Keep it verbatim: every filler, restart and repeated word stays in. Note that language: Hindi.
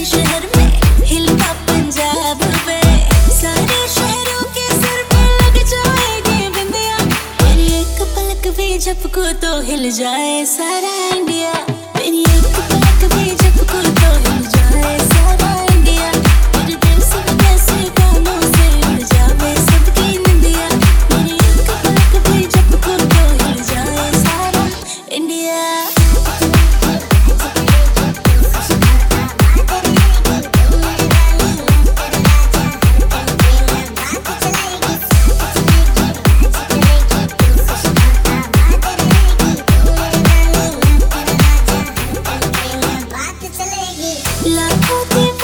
शहर में हिलता पंजाब में, सारे शहरों के सर पे लग जाएगी बिंदिया। मेरी एक पलक भी झपको तो हिल जाए सारा इंडिया। मेरी एक पलक भी झपको तो हिल जाए सारा इंडिया। मेरे देश विदेशी गानों से उड़ जावे सबकी निंदिया। मेरी एक पलक भी झपको तो हिल जाए सारा इंडिया। लाखों